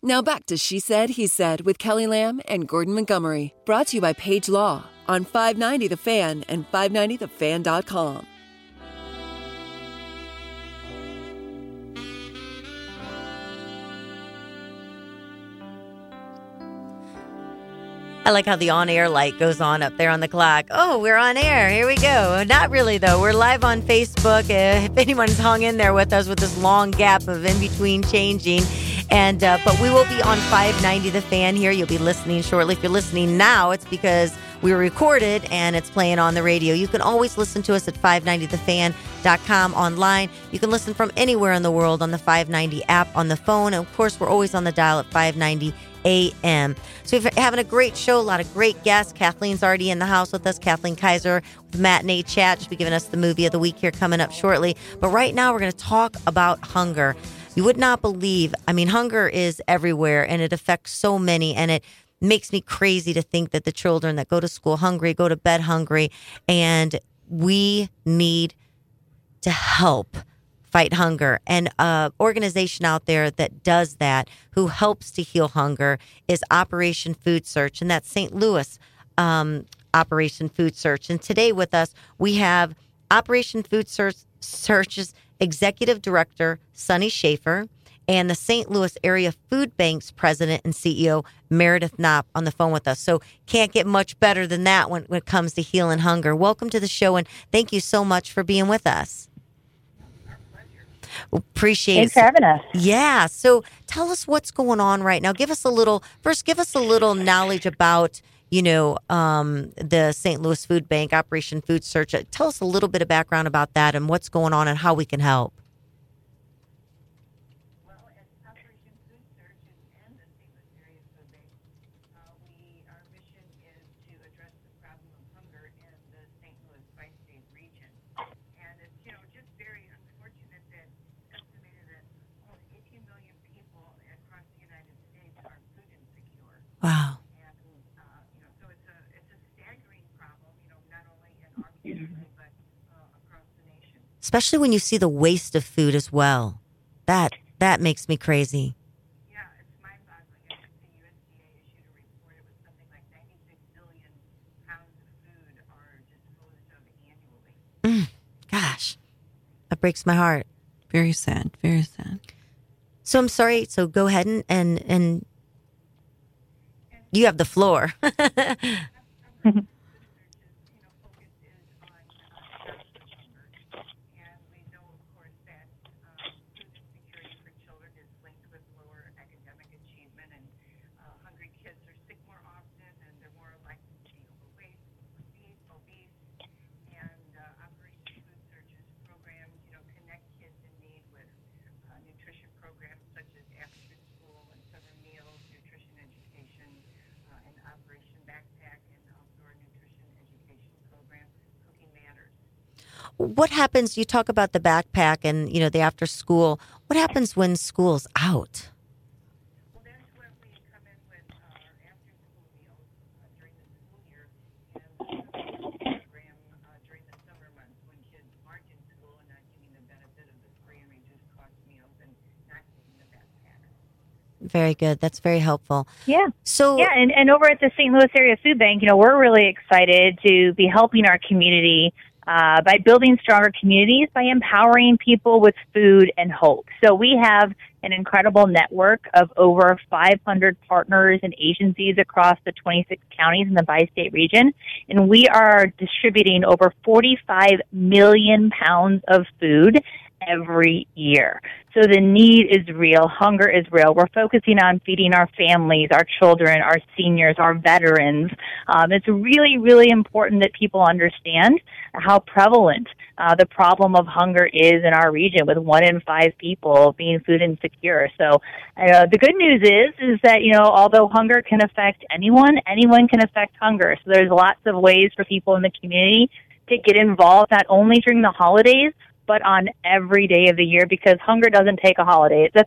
Now back to She Said, He Said with Kelly Lamb and Gordon Montgomery. Brought to you by Page Law on 590 The Fan and 590thefan.com. I like how the on-air light goes on up there on the clock. Oh, we're on air. Here we go. Not really, though. We're live on Facebook. If anyone's hung in there with us with this long gap of in-between changing. But we will be on 590 The Fan here. You'll be listening shortly. If you're listening now, it's because we were recorded and it's playing on the radio. You can always listen to us at 590thefan.com online. You can listen from anywhere in the world on the 590 app on the phone. And, of course, we're always on the dial at 590 a.m. So we're having a great show, a lot of great guests. Kathleen's already in the house with us. Kathleen Kaiser with Matinee Chat. She'll be giving us the movie of the week here coming up shortly. But right now we're going to talk about hunger. You would not believe, hunger is everywhere and it affects so many, and it makes me crazy to think that the children that go to school hungry, go to bed hungry, and we need to help fight hunger. And an organization out there that does that, who helps to heal hunger, is Operation Food Search, and that's St. Louis Operation Food Search. And today with us, we have Operation Food Search's Executive Director, Sonny Schaefer, and the St. Louis Area Food Bank's President and CEO, Meredith Knopp, on the phone with us. So can't get much better than that when it comes to healing hunger. Welcome to the show, and thank you so much for being with us. Appreciate it. Thanks for having us. Yeah. So tell us what's going on right now. Give us a little knowledge about, the St. Louis Food Bank, Operation Food Search. Tell us a little bit of background about that and what's going on and how we can help. Well, at Operation Food Search and the St. Louis Area Food Bank, our mission is to address the problem of hunger in the St. Louis bi-state region. And it's, just very unfortunate that estimated that almost 18 million people across the United States are food insecure. Wow. So it's a staggering problem, not only in our community, but across the nation. Especially when you see the waste of food as well. That makes me crazy. Yeah, it's mind-boggling. I think the USDA issued a report. It was something like 96 billion pounds of food are disposed of annually. Gosh, that breaks my heart. Very sad, very sad. So I'm sorry. So go ahead and you have the floor. What happens, you talk about the backpack and, the after school. What happens when school's out? Well, that's when we come in with our after school meals during the school year and the program during the summer months when kids aren't in school and not getting the benefit of the free and reduced cost meals and not getting the backpack. Very good. That's very helpful. Yeah. So and over at the St. Louis Area Food Bank, we're really excited to be helping our community by building stronger communities, by empowering people with food and hope. So we have an incredible network of over 500 partners and agencies across the 26 counties in the bi-state region, and we are distributing over 45 million pounds of food every year. So the need is real. Hunger is real. We're focusing on feeding our families, our children, our seniors, our veterans. It's really, really important that people understand how prevalent the problem of hunger is in our region, with 1 in 5 people being food insecure. So the good news is that, although hunger can affect anyone can affect hunger. So there's lots of ways for people in the community to get involved, not only during the holidays, but on every day of the year, because hunger doesn't take a holiday. It's a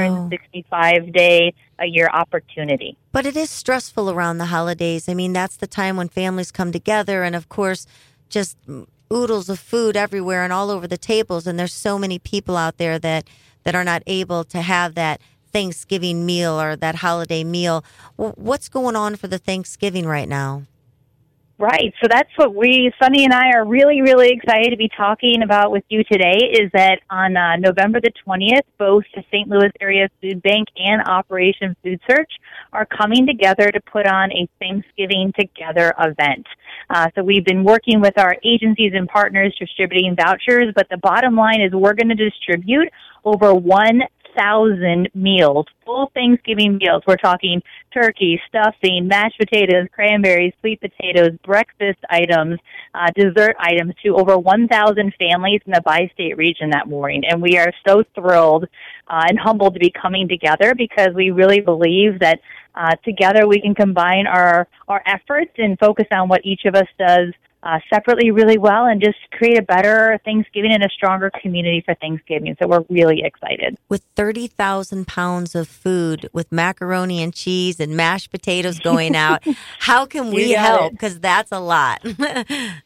365-day-a-year opportunity. But it is stressful around the holidays. That's the time when families come together, and of course, just oodles of food everywhere and all over the tables. And there's so many people out there that are not able to have that Thanksgiving meal or that holiday meal. What's going on for the Thanksgiving right now? Right. So that's what Sunny and I are really, really excited to be talking about with you today, is that on November the 20th, both the St. Louis Area Food Bank and Operation Food Search are coming together to put on a Thanksgiving Together event. So we've been working with our agencies and partners distributing vouchers, but the bottom line is we're going to distribute over 1,000 meals, full Thanksgiving meals. We're talking turkey, stuffing, mashed potatoes, cranberries, sweet potatoes, breakfast items, dessert items to over 1,000 families in the bi-state region that morning. And we are so thrilled and humbled to be coming together, because we really believe that together we can combine our efforts and focus on what each of us does separately really well, and just create a better Thanksgiving and a stronger community for Thanksgiving. So we're really excited. With 30,000 pounds of food, with macaroni and cheese and mashed potatoes going out, how can we help? Because that's a lot. That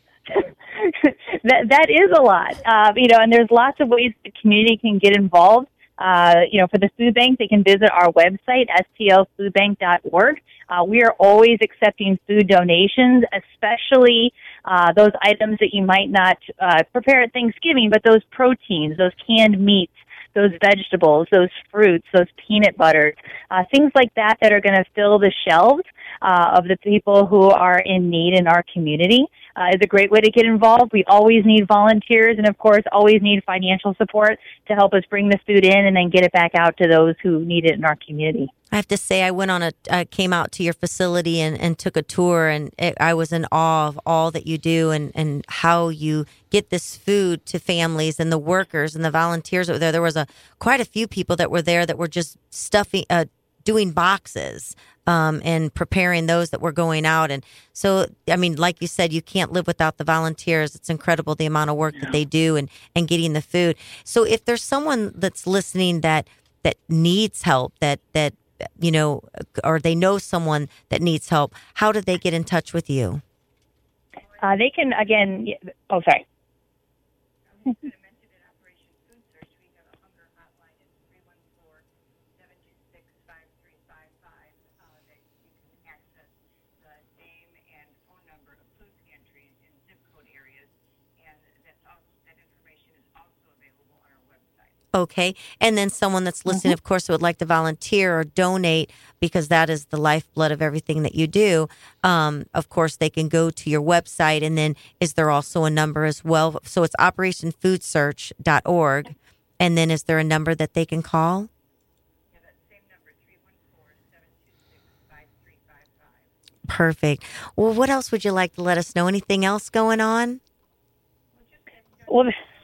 is a lot. And there's lots of ways the community can get involved. For the food bank, they can visit our website, stlfoodbank.org. We are always accepting food donations, especially those items that you might not prepare at Thanksgiving, but those proteins, those canned meats, those vegetables, those fruits, those peanut butters, things like that are going to fill the shelves of the people who are in need in our community. Is a great way to get involved. We always need volunteers, and of course always need financial support to help us bring the food in and then get it back out to those who need it in our community. I have to say, I came out to your facility and took a tour, and I was in awe of all that you do and how you get this food to families and the workers and the volunteers that were there. There was quite a few people that were there that were just doing boxes and preparing those that were going out. And so, I mean, like you said, you can't live without the volunteers. It's incredible the amount of work that they do and getting the food. So if there's someone that's listening that needs help, that or they know someone that needs help, how do they get in touch with you? They can, again, oh, sorry. Okay. And then someone that's listening, of course, who would like to volunteer or donate, because that is the lifeblood of everything that you do. Of course, they can go to your website. And then is there also a number as well? So it's operationfoodsearch.org. And then is there a number that they can call? Yeah, that same number, 314-726-5355. Perfect. Well, what else would you like to let us know? Anything else going on? Well,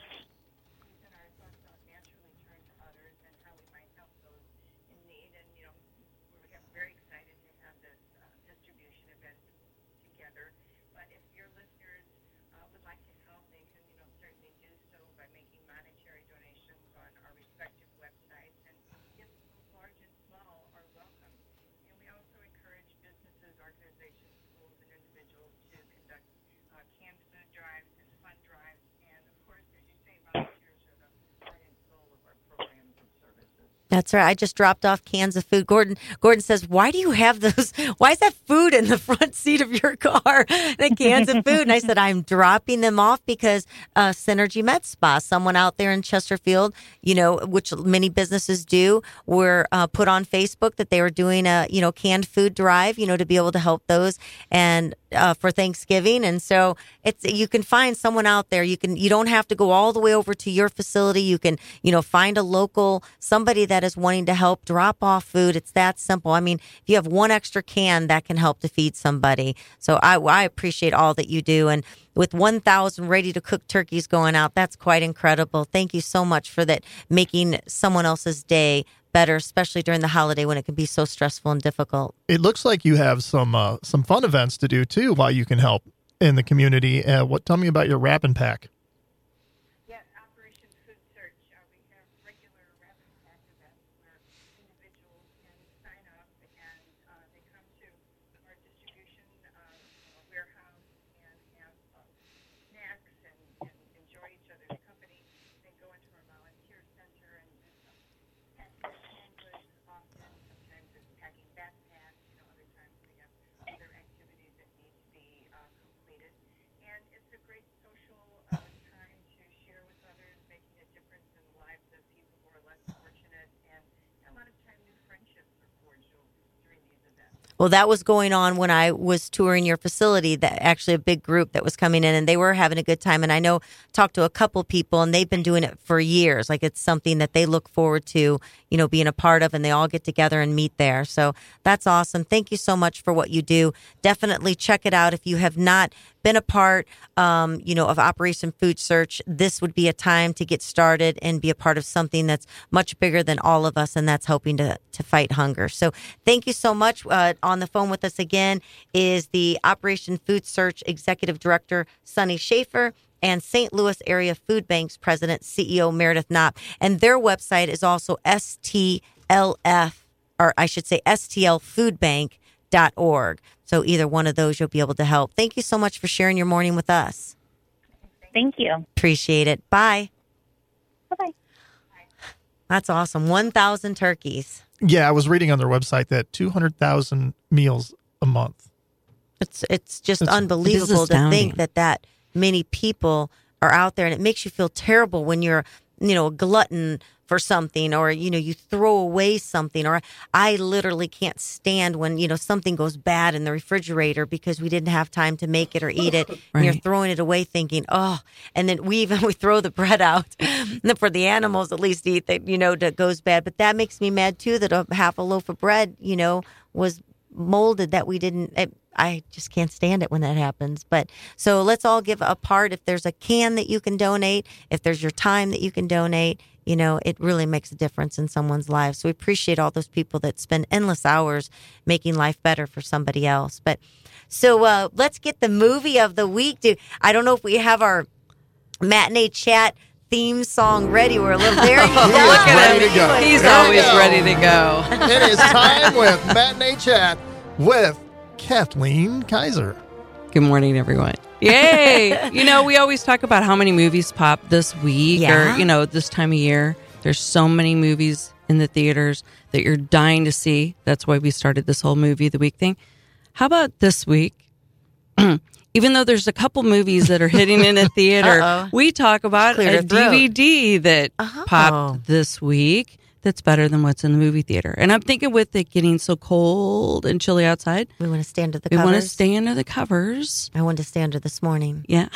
That's right. I just dropped off cans of food. Gordon says, why do you have those? Why is that food in the front seat of your car? The cans of food. And I said, I'm dropping them off because Synergy Med Spa, someone out there in Chesterfield, which many businesses do, were put on Facebook that they were doing a, canned food drive, to be able to help those and for Thanksgiving. And so you can find someone out there. You don't have to go all the way over to your facility. You can, find a local, somebody that is wanting to help drop off food. It's that simple. I mean, if you have one extra can, that can help to feed somebody. So I appreciate all that you do. And with 1,000 ready to cook turkeys going out, that's quite incredible. Thank you so much for that, making someone else's day better, especially during the holiday when it can be so stressful and difficult. It looks like you have some fun events to do too while you can help in the community. Tell me about your wrap and pack. Yeah, Operation Food Search. We have regular wrap and pack events where individuals can sign up and they come to our distribution warehouse and have snacks and enjoy each other's company. They go into our volunteer center and do some canned goods off Well, that was going on when I was touring your facility, that actually a big group that was coming in, and they were having a good time. And I know, talked to a couple people, and they've been doing it for years. Like, it's something that they look forward to, being a part of, and they all get together and meet there. So that's awesome. Thank you so much for what you do. Definitely check it out. If you have not been a part, of Operation Food Search, this would be a time to get started and be a part of something that's much bigger than all of us, and that's helping to fight hunger. So thank you so much. On the phone with us again is the Operation Food Search Executive Director, Sonny Schaefer, and St. Louis Area Food Bank's President, CEO Meredith Knopp. And their website is also STLfoodbank.org. So either one of those, you'll be able to help. Thank you so much for sharing your morning with us. Thank you. Appreciate it. Bye. Bye-bye. That's awesome. 1,000 turkeys. Yeah, I was reading on their website that 200,000 meals a month. It's just unbelievable to think that many people are out there, and it makes you feel terrible when you're, a glutton for something, or, you throw away something, or I literally can't stand when, something goes bad in the refrigerator because we didn't have time to make it or eat it. Right. And you're throwing it away thinking, oh, and then we throw the bread out for the animals at least to eat that, that goes bad. But that makes me mad too, that half a loaf of bread, was molded that we didn't. I just can't stand it when that happens. But so let's all give a part. If there's a can that you can donate, if there's your time that you can donate, it really makes a difference in someone's life. So we appreciate all those people that spend endless hours making life better for somebody else. But so let's get the movie of the week. I don't know if we have our matinee chat theme song ready. We're a little there. You go. Look at Ready him. to go. He's Here we always go. ready to go. It is time with Matinee Chat with Kathleen Kaiser. Good morning, everyone. Yay! We always talk about how many movies pop this week Yeah. or, this time of year. There's so many movies in the theaters that you're dying to see. That's why we started this whole movie of the week thing. How about this week? Even though there's a couple movies that are hitting in a theater, we talk about Clear a your throat. DVD that popped this week that's better than what's in the movie theater. And I'm thinking with it getting so cold and chilly outside, We want to stay under the we covers. want to stay under the covers. I wanted to stay under this morning. Yeah.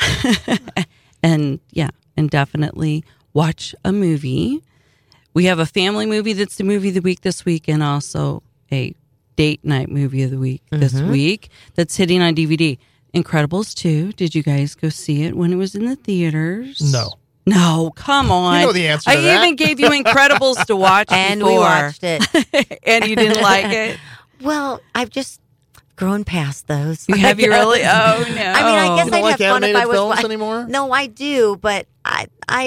and definitely watch a movie. We have a family movie that's the movie of the week this week, and also a date night movie of the week this week that's hitting on DVD. Incredibles 2. Did you guys go see it when it was in the theaters? No, come on. You know the answer to I that. even gave you Incredibles to watch And before. we watched it. And you didn't like it? Well, I've just grown past those. Have you really? Oh, no. I mean, I guess You don't I'd like have fun if animated I was. films anymore? No, I do, but I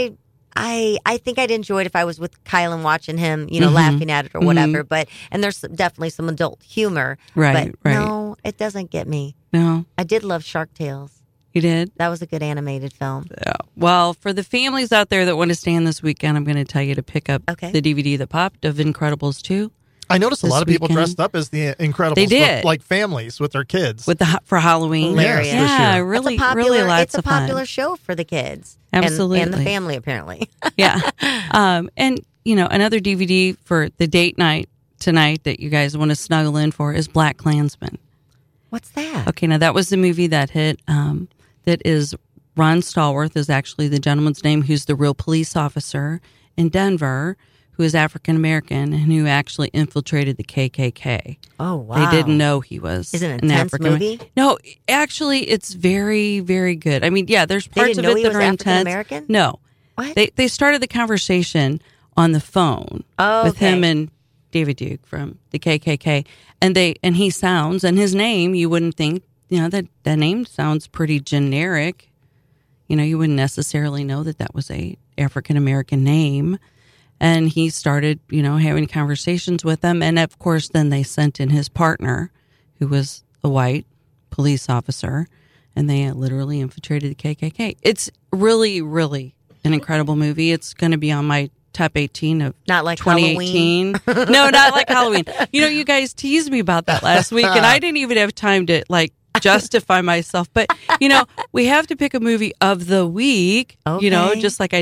think I'd enjoy it if I was with Kyle and watching him, laughing at it or whatever. But and there's definitely some adult humor. Right, but right. No, it doesn't get me. No, I did love Shark Tales. you did? That was a good animated film. Yeah. Well, for the families out there that want to stay in this weekend, I'm going to tell you to pick up Okay. the DVD that popped of Incredibles 2 I noticed a This lot of people weekend. dressed up as the Incredibles. They did. Like families with their kids. for Halloween. Hilarious. Yes, this Yeah, year. really, It's a really lots it's a of fun. popular show for the kids. Absolutely. And the family, apparently. Yeah. And, another DVD for the date night tonight that you guys want to snuggle in for is Black Klansman. What's that? Okay, now that was the movie that hit, that is Ron Stallworth is actually the gentleman's name who's the real police officer in Denver, who is African American and who actually infiltrated the KKK. Oh, wow. They didn't know he was Is it an an intense African movie? No, actually, it's very, very good. I mean, yeah, there's They parts didn't of know it he that was are African intense. American? No, What? they started the conversation on the phone Oh, with him okay. and David Duke from the KKK, and he sounds, and his name, you wouldn't think, that name sounds pretty generic. You wouldn't necessarily know that was a African American name. And he started, having conversations with them. And of course, then they sent in his partner, who was a white police officer, and they literally infiltrated the KKK. It's really, really an incredible movie. It's going to be on my top 18 of Not like 2018. No, not like Halloween. You guys teased me about that last week, and I didn't even have time to justify myself. But we have to pick a movie of the week. Okay. Just like I didn't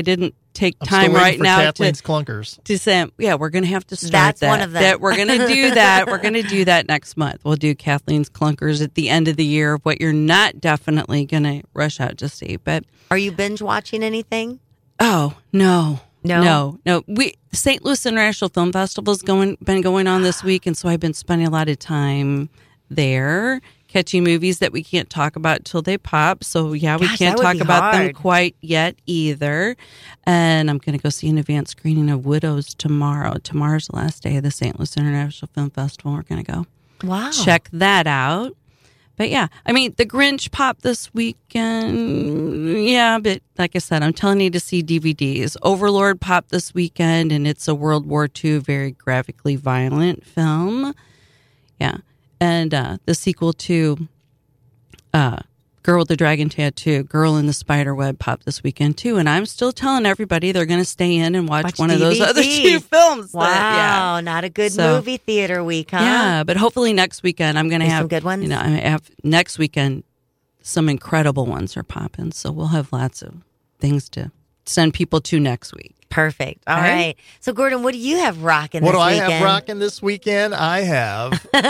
take I'm time still waiting right for now Kathleen's clunkers. to say, yeah, we're going to have to start That's that. one of them. That we're going to do that. We're going to do that next month. We'll do Kathleen's clunkers at the end of the year, what you're not definitely going to rush out to see. But Are you binge watching anything? oh, no. No? No. St. Louis International Film Festival's been going on this week, and so I've been spending a lot of time there catching movies that we can't talk about till they pop. So yeah, we Gosh, can't that would talk be about them hard. quite yet either. And I'm going to go see an advanced screening of Widows tomorrow. Tomorrow's the last day of the St. Louis International Film Festival. We're going to go Wow. check that out. But yeah, I mean, The Grinch popped this weekend. Yeah, but like I said, I'm telling you to see DVDs. Overlord popped this weekend, and it's a World War II, very graphically violent film. Yeah. And the sequel to Girl with the Dragon Tattoo, Girl in the Spider Web popped this weekend too. And I'm still telling everybody they're going to stay in and watch one of those other two films. Wow, that, not a good So- movie theater week, huh? yeah, but hopefully next weekend I'm going to There's have some good ones? You know, I have next weekend some incredible ones are popping, so we'll have lots of things to send people to next week. Perfect. All Okay. right. So, Gordon, what do you have rocking What this do I weekend? have rocking this weekend? I have. There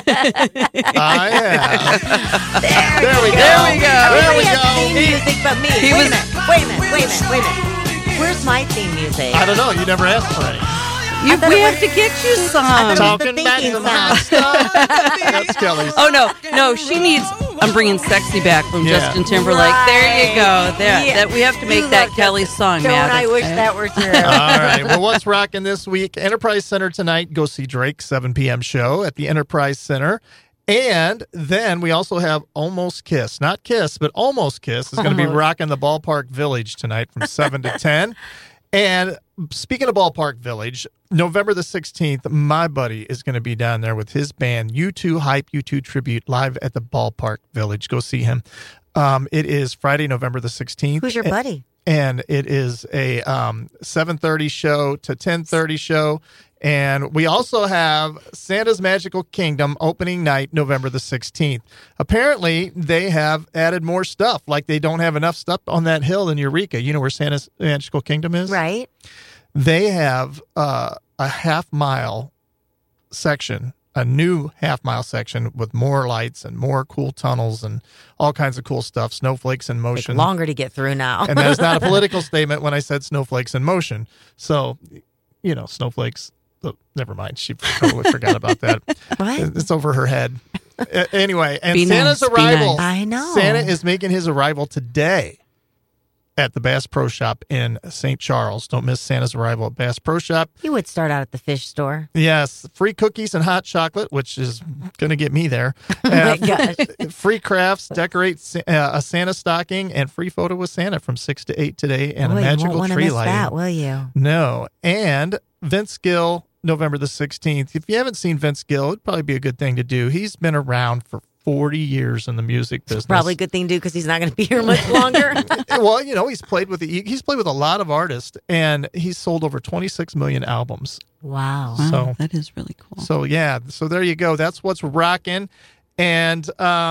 we go. Everybody There we has go. theme music but me. He Wait a was- minute. Where's my theme music? I don't know. You never asked for any. We have to get you some. thought it was Talking the back thinking some hot sound. stuff. That's Kelly's. Oh no, she needs. I'm bringing "Sexy" back from Yeah. Justin Timberlake. There you go. Yeah. That we have to make You that love Kelly song. Don't Matt. I wish that were true? All right. Well, what's rocking this week? Enterprise Center tonight. Go see Drake, 7 p.m. show at the Enterprise Center. And then we also have Almost Kiss. Not Kiss, but Almost Kiss is going to be rocking the Ballpark Village tonight from 7 to 10. And speaking of Ballpark Village, November the 16th, my buddy is going to be down there with his band, U2 Hype, U2 Tribute, live at the Ballpark Village. Go see him. It is Friday, November the 16th. Who's your buddy? And it is a 7:30 show to 10:30 show. And we also have Santa's Magical Kingdom opening night, November the 16th. Apparently, they have added more stuff. Like they don't have enough stuff on that hill in Eureka. You know where Santa's Magical Kingdom is? Right. They have a half-mile section, a new half-mile section with more lights and more cool tunnels and all kinds of cool stuff. Snowflakes in Take motion. longer to get through now. And that is not a political statement when I said snowflakes in motion. So, you know, snowflakes. Oh, never mind. She totally forgot about that. What? It's over her head. Anyway, and Be Santa's nice, be arrival. nice. I know. Santa is making his arrival today at the Bass Pro Shop in St. Charles. Don't miss Santa's arrival at Bass Pro Shop. You would start out at the fish store. Yes, free cookies and hot chocolate, which is going to get me there. my gosh. Free crafts, decorate a Santa stocking, and free photo with Santa from 6 to 8 today, and Boy, a you magical won't want to tree miss lighting. that, will you? No. And Vince Gill, November the 16th. If you haven't seen Vince Gill, it'd probably be a good thing to do. He's been around for 40 years in the music business. Probably a good thing to do because he's not going to be here much longer. Well, you know, he's played with a lot of artists, and he's sold over 26 million albums. Wow. Wow, So- that is really cool. So yeah, so there you go. That's what's rocking. And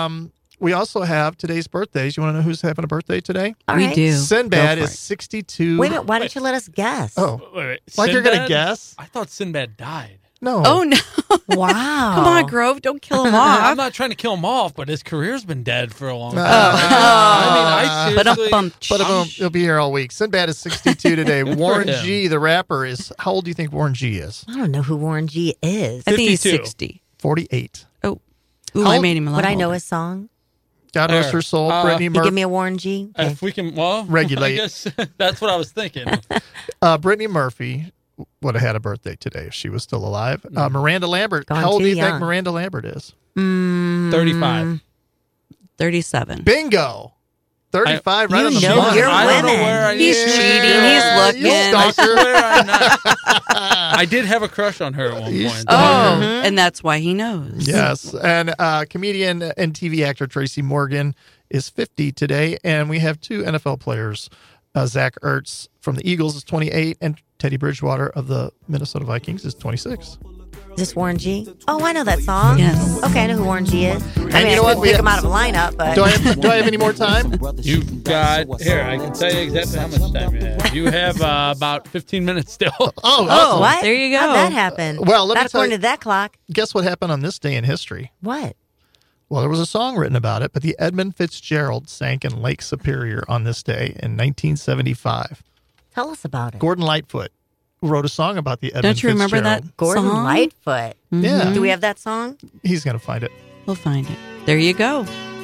we also have today's birthdays. You want to know who's having a birthday today? All we right. do. Sinbad Go for is it. 62. Wait a minute. Why don't you let us guess? Oh, Wait. like you're going to Sinbad? guess? I thought Sinbad died. No. Oh no! Wow. Come on, Grove, don't kill him I'm off. not trying to kill him off, but his career's been dead for a long time. Ah. I mean, But I a seriously. bump. But he'll be here all week. Sinbad is 62 today. Warren him. G, the rapper, is how old do you think Warren G is? I don't know who Warren G is. I think he's 52. 60. 48. Oh, ooh, How I old- made him a lot Would I know older. his song? God rest her soul. Brittany You Murphy. give me a Warren G? Okay. If we can, well, Regulate. I guess that's what I was thinking. Brittany Murphy would have had a birthday today if she was still alive. Miranda Lambert. Gone How old too do you think young. Miranda Lambert is? 35. 37. Bingo. 35, right You on the know money. your I don't know women. where I He's am. cheating. He's looking. You I stalker. swear I'm not. I did have a crush on her at one You point. Oh, and that's why he knows. Yes. And comedian and TV actor Tracy Morgan is 50 today. And we have two NFL players. Zach Ertz from the Eagles is 28, and Teddy Bridgewater of the Minnesota Vikings is 26. Is this Warren G? Oh, I know that song. Yes. Okay, I know who Warren G is. I mean, you know I what? couldn't We pick have- him out of a lineup, but Do I have any more time? You've got, here, I can tell you exactly how much time you have. You have about 15 minutes still. Oh, oh, awesome. what? There you go. How'd that happen? Well, let me Not tell according you- to that clock. Guess what happened on this day in history? What? Well, there was a song written about it, but the Edmund Fitzgerald sank in Lake Superior on this day in 1975. Tell us about it. Gordon Lightfoot wrote a song about the Edmund Don't you remember Fitzgerald. that Gordon song? Lightfoot. Yeah. Do we have that song? He's going to find it. We'll find it. There you go.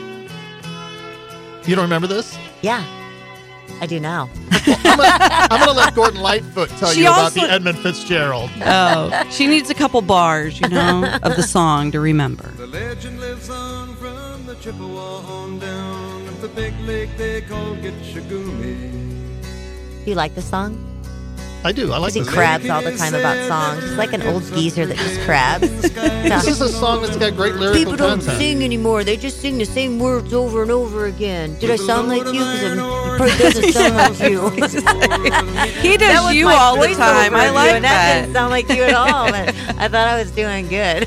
You don't remember this? Yeah, I do now. I'm going to let Gordon Lightfoot tell She you about also- the Edmund Fitzgerald. Oh, she needs a couple bars, of the song to remember. The legend lives on from the Chippewa on down of the big lake they call Gitchagumi. Do you like the song? I do. I like He this. crabs all the time about songs. He's like an old geezer that just crabs. This is a song that's got great lyrical People don't content. sing anymore. They just sing the same words over and over again. Did I sound like you? Because it probably doesn't sound like you. He That does was you my all the voiceover time. I review, like and that didn't that. sound like you at all. But I thought I was doing good.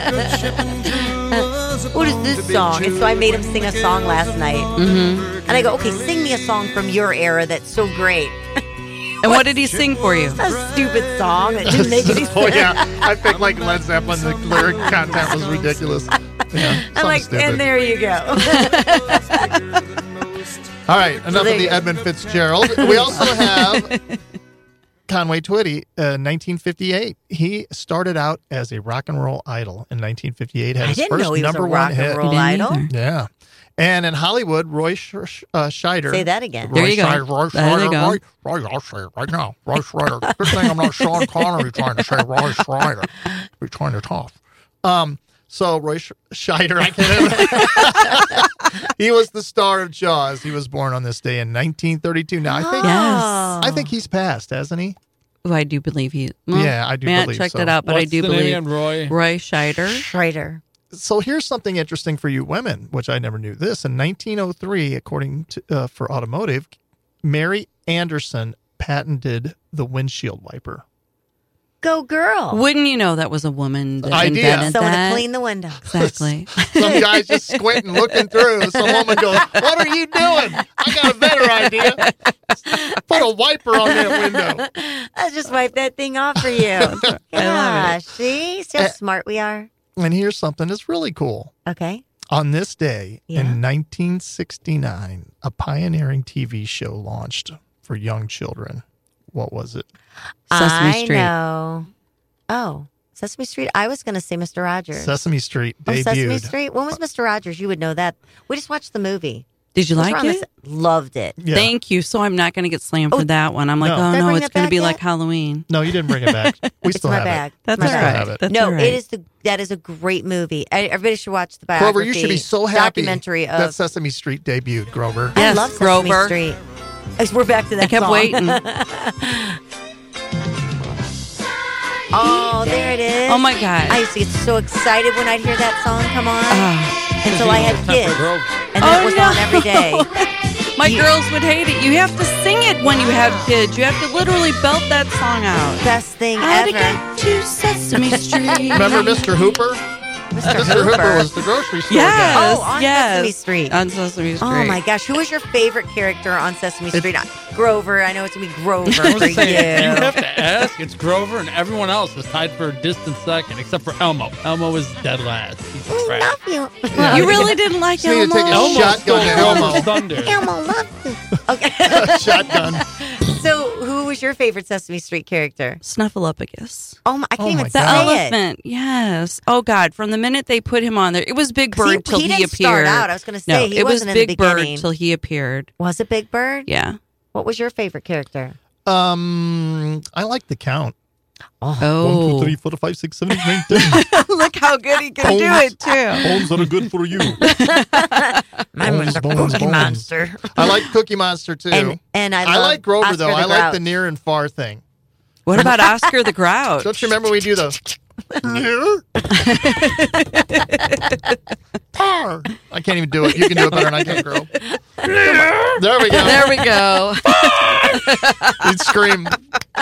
What is this song? And so I made him sing a song last night. Mm-hmm. And I go, okay, sing me a song from your era that's so great. And what did he sing for you? A stupid song that didn't make any sense. Oh, yeah. I think like Led Zeppelin, the lyric content was ridiculous. Yeah, I'm like, stupid. and there you go. All right, enough there of the you go. Edmund Fitzgerald. We also have Conway Twitty, 1958. He started out as a rock and roll idol in 1958. Had I his didn't first know he was a number rock one hit. and roll Didn't idol. either. Yeah. And in Hollywood, Roy Scheider. Say that again. There you go. Roy There you go. Roy, I'll say it right now. Roy Scheider. Good thing I'm not Sean Connery trying to say Roy Scheider. You're trying to talk. So Roy Scheider, I can't. He was the star of Jaws. He was born on this day in 1932. Now I think he's passed, hasn't he? Oh, I do believe he. Yeah, I do Matt believe checked so. it out, but I What's do the name believe again, Roy? Roy Scheider. Schrader. So here's something interesting for you women, which I never knew this. In 1903, according to for automotive, Mary Anderson patented the windshield wiper. Go girl. Wouldn't you know that was a woman that Idea. invented Someone that? to clean the window. Exactly. Some guy's just squinting, looking through. Some woman goes, "What are you doing? I got a better idea. Put a wiper on that window." I'll just wipe that thing off for you. Gosh, see how smart we are. And here's something that's really cool. Okay. On this day Yeah. in 1969, a pioneering TV show launched for young children. What was it? Sesame I Street. know. Oh, Sesame Street. I was going to say Mr. Rogers. Sesame Street Oh, debuted. Sesame Street. When was Mr. Rogers? You would know that. We just watched the movie. Did you It was like around it? this- Loved it. Yeah. Thank you. So I'm not going to get slammed Oh, for that one. I'm like, no. oh Did I no, bring it's it going to back be yet? like Halloween. No, you didn't bring it back. We It's still my have bag. it. That's My all bag. right. have it. That's No, all right. it is that is a great movie. Everybody should watch the biography. Grover, you should be so happy Documentary that of. Sesame Street debuted, Grover. I Yes, love Sesame Grover. Street. We're back to that I kept song. waiting. Oh, there it is. Oh my God. I used to get so excited when I'd hear that song come on Oh. until I had kids. And that Oh, was no. on every day. My girls would hate it. You have to sing it when you have kids. You have to literally belt that song out. Best thing How to ever. get to Sesame Street. Remember Mr. Hooper? Mr. Hooper was the grocery store guy. Yes, Oh, on yes. Sesame Street. On Sesame Street. Oh my gosh, who was your favorite character on Sesame Street? Grover. I know it's gonna be Grover I for was you. saying, you have to ask. It's Grover, and everyone else is tied for a distant second, except for Elmo. Elmo is dead last. He's We trash. love you. Yeah. You really didn't like Just need to Elmo? take a Elmo shotgun stole at Elmo's Elmo. thunder. Elmo loves you. Okay. Shotgun. So, who was your favorite Sesame Street character? Snuffleupagus. Oh, my, I can't Oh even my say The God. it. elephant, yes. Oh God! From the minute they put him on there, it was Big 'Cause Bird till he he didn't appeared. start out. I was going to No, say he it was wasn't in the Big Bird beginning. till he appeared. Was it Big Bird? Yeah. What was your favorite character? I like the count. Oh, 1, 2, 3, 4, 5, 6, 7, 8, 9, 10. look how good he can do Bones. it too. Bones that are good for you. Mine was Bones, the bones, Cookie bones. Monster. I like Cookie Monster too. And I I love like Grover Oscar though. the I like the Grouch. near and far thing. What about Oscar the Grouch? Don't you remember we do the near? Par. I can't even do it. You can do it better than I can, girl. There we go. There we go. He'd scream.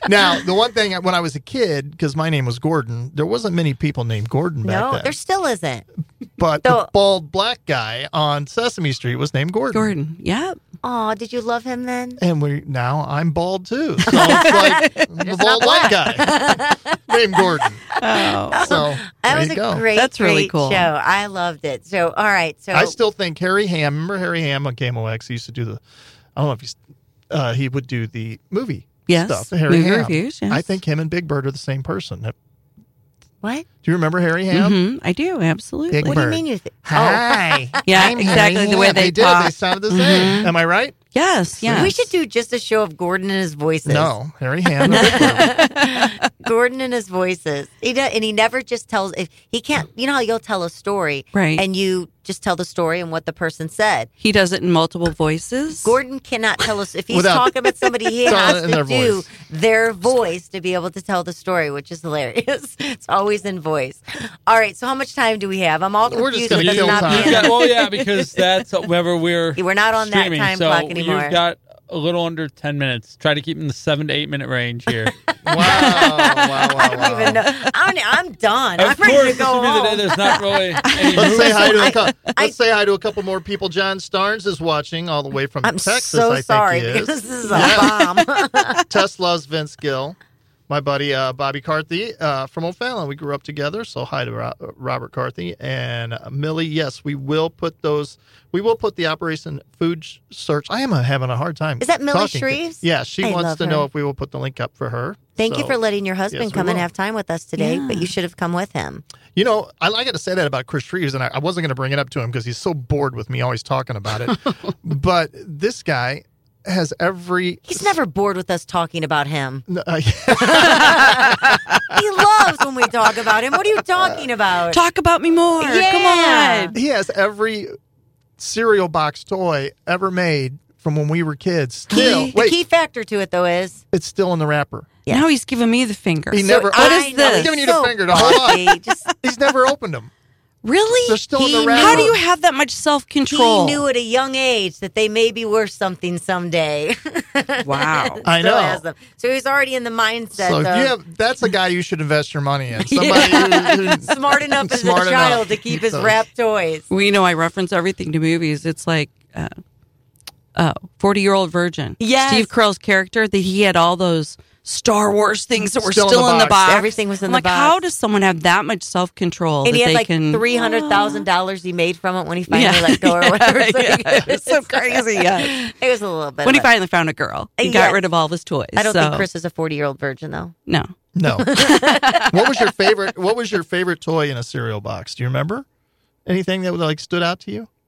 Now, the one thing, when I was a kid, because my name was Gordon, there wasn't many people named Gordon back No, then. there still isn't. But the bald black guy on Sesame Street was named Gordon. Gordon. Yep. Oh, did you love him then? And now I'm bald too. So it's like the bald white guy named Gordon. Oh. So That there was you a go. great really cool. show. I loved it. So, all right. So I still think Harry Ham. Remember Harry Ham on KMOX? He used to do the. I don't know if he would do the movie Yes. stuff. Harry Movie Ham. reviews, yes. I think him and Big Bird are the same person. Do what? you remember Harry Ham? Mhm, I do, absolutely. Big What do you Bird. mean you? Hi. Yeah, I'm exactly Harry the way Ham. they did. talk. They sounded the same. Am I right? Yes, yes. We should do just a show of Gordon and his voices. No, Harry Ham. and Big Bird. Gordon and his voices. And he never just tells. If he can't, you know how you'll tell a story, Right. And you just tell the story and what the person said. He does it in multiple voices. Gordon cannot tell us if he's Without- talking about somebody. He Tell has it in to their do voice. their voice to be able to tell the story, which is hilarious. It's always in voice. All right. So how much time do we have? I'm all We're just confused gonna with us kill not time. being. Yeah, well, yeah, because that's whenever we're We're not on that streaming, time so clock anymore. You've got a little under 10 minutes. Try to keep in the 7 to 8 minute range here. Wow. I don't even know. I'm done. Of I'm ready course, to go this would be the day home. there's not really any Let's say hi to I- say hi to a couple more people. John Starnes is watching all the way from I'm Texas. so I think sorry he because is. this is a bomb. Tess loves Vince Gill. My buddy Bobby Carthy from O'Fallon. We grew up together, so hi to Robert Carthy and Millie. Yes, we will put those. We will put the Operation Food Search. I am having a hard time. Is that Millie talking to- Shreves? Yeah, she I wants love to her. know if we will put the link up for her. Thank you So, for letting your husband yes, we come and will. have time with us today, Yeah. but you should have come with him. You know, I got to say that about Chris Shreves, and I wasn't going to bring it up to him because he's so bored with me always talking about it. But this guy has every. He's never bored with us talking about him. Uh, He loves when we talk about him. What are you talking about? Talk about me more. Yeah. Come on. he has every cereal box toy ever made from when we were kids. Still, The key factor to it, though, is it's still in the wrapper. Yes. Now he's giving me the finger. He never. I What is know, this? I'm giving you so the finger to hold on. bossy. Just He's never opened them. Really? They're still in the He wrapper. How do you have that much self-control? he knew at a young age that they may be worth something someday. Wow. I Still know. has them. So he's already in the mindset So if of you have, that's a guy you should invest your money in. Somebody who's smart enough as Smart a enough. child to keep his So- wrapped toys. Well, you know, I reference everything to movies. It's like 40-Year-Old Virgin. Yes. Steve Carell's character, that he had all those Star Wars things that were Still still, in the in the box. box. Everything was in I'm the like, box. how does someone have that much self-control And that he had they like can... $300,000 he made from it when he finally let go or whatever. So Yeah, it's so crazy, yes. It was a little bit. When he of a- finally found a girl, he Yes. got rid of all of his toys. I don't so, think Chris is a 40-year-old virgin, though. No. no. What was your favorite toy in a cereal box? Do you remember anything that like stood out to you?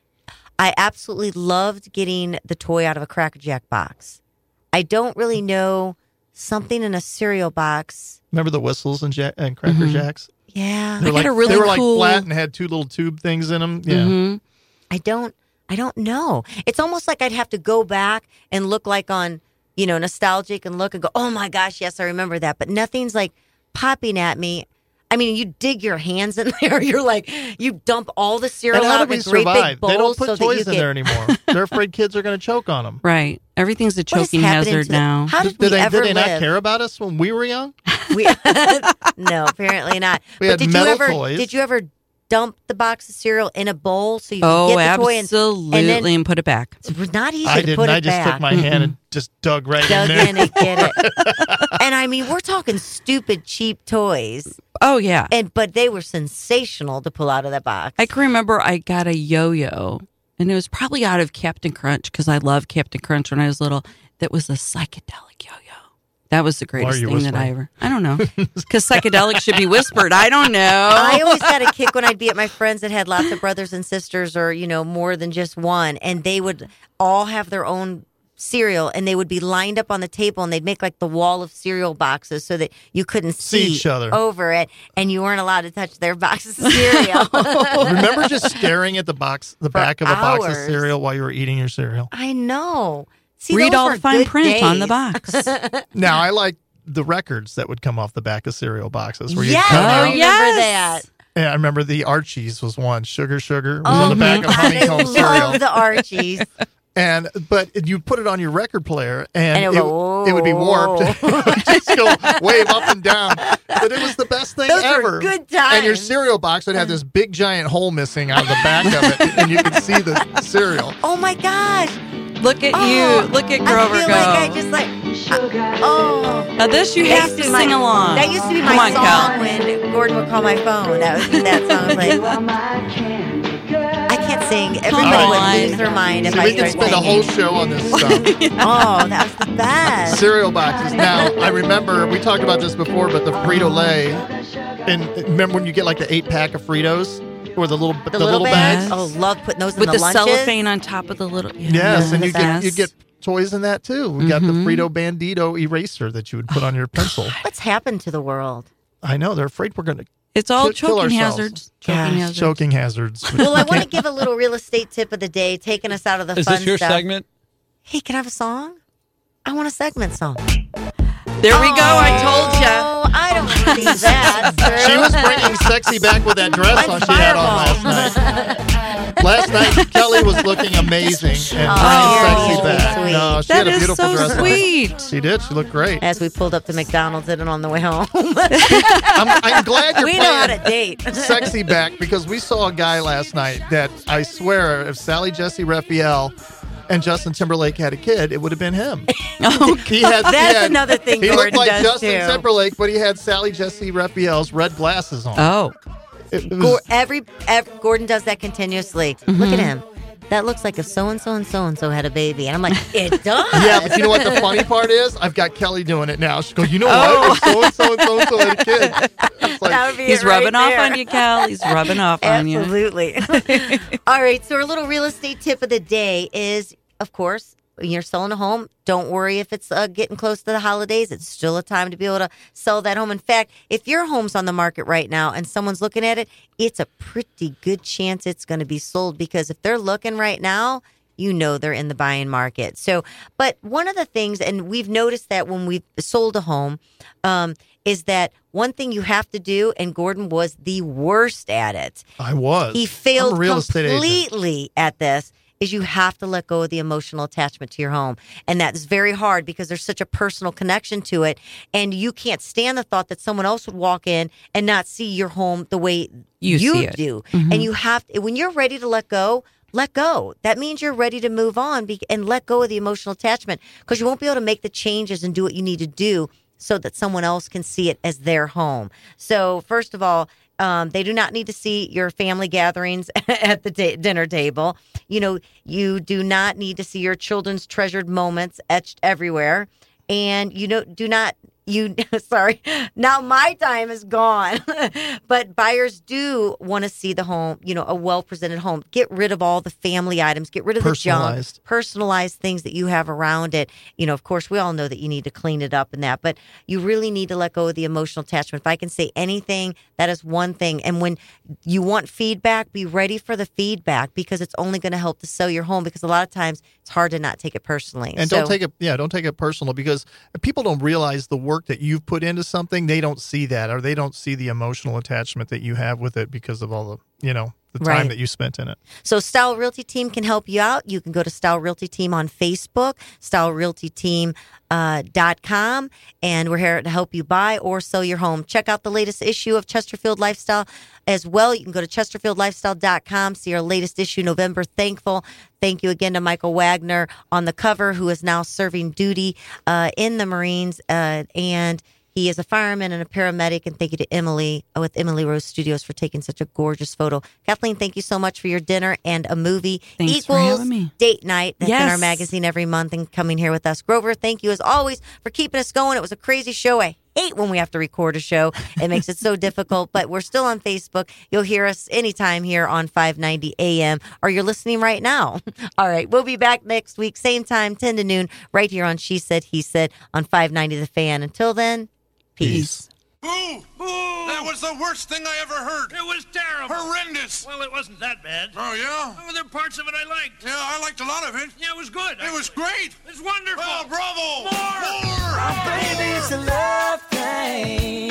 I absolutely loved getting the toy out of a Cracker Jack box. I don't really know something in a cereal box. Remember the whistles and Cracker Jacks? Yeah. They were got a really they were cool- like flat and had two little tube things in them. Yeah. Mm-hmm. I don't know. It's almost like I'd have to go back and look like on, nostalgic and look and go, oh my gosh, yes, I remember that. But nothing's like popping at me. I mean, you dig your hands in there. You're like, you dump all the cereal And how out do in we a great survive? big bowl They don't so put that you toys in can. there anymore. They're afraid kids are going to choke on them. Right. Everything's a What is choking happening hazard to now. How did we Did ever they live? not care about us when we were young? We, no, apparently not. We But had metal toys. Did you ever dump the box of cereal in a bowl so you could Oh, get the toy absolutely, and put it back. It was not easy I to didn't. put I it just back. took my hand and just dug right Dug in there. in and get it. And I mean, we're talking stupid, cheap toys, Oh, yeah. but they were sensational to pull out of that box. I can remember I got a yo-yo, and it was probably out of Captain Crunch because I loved Captain Crunch when I was little. That was a psychedelic yo-yo. That was the greatest you thing that I whispering? ever. I don't know, because psychedelic should be whispered. I don't know. I always got a kick when I'd be at my friends that had lots of brothers and sisters, or more than just one, and they would all have their own cereal, and they would be lined up on the table, and they'd make like the wall of cereal boxes so that you couldn't See each other. over it, and you weren't allowed to touch their boxes of cereal. Remember just staring at the back of a box of hours. cereal while you were eating your cereal? I know. See, Read those all were the fine good print on the days. box. Now, I like the records that would come off the back of cereal boxes. Where Yes, you'd cut I out. remember yes. that. Yeah, I remember the Archies was one. Sugar was on the back of I honeycomb cereal. love the Archies. But you put it on your record player, and And it would be warped. It would just go wave up and down. But it was the best thing Those ever. were good times. And your cereal box would have this big giant hole missing out of the back of it, and you could see the cereal. Oh my gosh. Look at Oh, you. Look at Grover I feel go. like I just like, Now this you That have used to be my- sing along. That used to be Come my on, song Cal. when Gordon would call my phone. That song was like, I can't sing. Everybody on. would lose their mind if See, I we could started spend a singing. whole show on this stuff. Oh, that was the best. Cereal boxes. Now, I remember, we talked about this before, but the Frito-Lay, and remember when you get like the 8-pack of Fritos? Or the little bags? Oh, love putting those With in the the lunches. cellophane on top of the little. Yes, and Yes. you get toys in that too. We got the Frito Bandito eraser that you would put on your pencil. What's happened to the world? I know, they're afraid we're going to It's all kill choking ourselves. hazards. Gosh. Choking hazards. choking hazards. Well, I want to give a little real estate tip of the day, taking us out of the Is fun this your stuff. segment? Hey, can I have a song? I want a segment song. There we go. I told you. Oh, I don't believe that, sir. She was bringing sexy back with that dress on she had on last night. Last night, Kelly was looking amazing and bringing sexy you're back. sweet. No, she That had a is beautiful so dress on. sweet. She did. She looked great. As we pulled up to McDonald's and on the way home. I'm glad you're We know how playing to date. sexy back because we saw a guy last night that I swear if Sally Jesse Raphael and Justin Timberlake had a kid, it would have been him. That's another thing He Gordon looked like does Justin too. Timberlake, but he had Sally Jesse Raphael's red glasses on. Oh. It was, Every Gordon does that continuously. Look at him. That looks like if so-and-so and so-and-so had a baby. And I'm like, it does. yeah, but you know what the funny part is? I've got Kelly doing it now. She goes, you know what? If so-and-so and so-and-so had a kid. It's like, That would be He's it right rubbing off there. on you, Cal. He's rubbing off on you. Absolutely. All right. So our little real estate tip of the day is, of course, when you're selling a home, don't worry if it's getting close to the holidays. It's still a time to be able to sell that home. In fact, if your home's on the market right now and someone's looking at it, it's a pretty good chance it's going to be sold because if they're looking right now, you know they're in the buying market. So, but one of the things, and we've noticed that when we've sold a home, is that one thing you have to do, and Gordon was the worst at it. I was. He I'm failed a real estate agent. completely at this. Is you have to let go of the emotional attachment to your home. And that's very hard because there's such a personal connection to it. And you can't stand the thought that someone else would walk in and not see your home the way You see it. do. And you have to, when you're ready to let go, let go. That means you're ready to move on and let go of the emotional attachment because you won't be able to make the changes and do what you need to do so that someone else can see it as their home. So first of all, they do not need to see your family gatherings at the dinner table. You know, you do not need to see your children's treasured moments etched everywhere. And sorry, now my time is gone. But buyers do want to see the home, a well-presented home. Get rid of all the family items. Get rid of the junk. Personalized things that you have around it. Of course, we all know that you need to clean it up and that, but you really need to let go of the emotional attachment. If I can say anything, that is one thing. And when you want feedback, be ready for the feedback because it's only going to help to sell your home because a lot of times it's hard to not take it personally. And don't take it personal because people don't realize the work that you've put into something. They don't see that, or they don't see the emotional attachment that you have with it because of all the time Right. that you spent in it. So Style Realty Team can help you out. You can go to Style Realty Team on Facebook, StyleRealtyTeam.com, and we're here to help you buy or sell your home. Check out the latest issue of Chesterfield Lifestyle as well. You can go to ChesterfieldLifestyle.com, see our latest issue, November Thankful. Thank you again to Michael Wagner on the cover, who is now serving duty in the Marines, and he is a fireman and a paramedic. And thank you to Emily with Emily Rose Studios for taking such a gorgeous photo. Kathleen, thank you so much for your dinner and a movie. Thanks for having me. Date Night. That's in our Yes. magazine every month and coming here with us. Grover, thank you as always for keeping us going. It was a crazy show. I hate when we have to record a show. It makes it so difficult, but we're still on Facebook. You'll hear us anytime here on 590 AM, or you're listening right now. All right, we'll be back next week, same time, 10 to noon, right here on She Said, He Said on 590 The Fan. Until then, peace. Boo! Boo! That was the worst thing I ever heard. It was terrible. Horrendous. Well, it wasn't that bad. Oh, yeah? Oh, there were parts of it I liked. Yeah, I liked a lot of it. Yeah, it was good. It was great. It's wonderful. Oh, bravo! More! More! Baby's a love thing.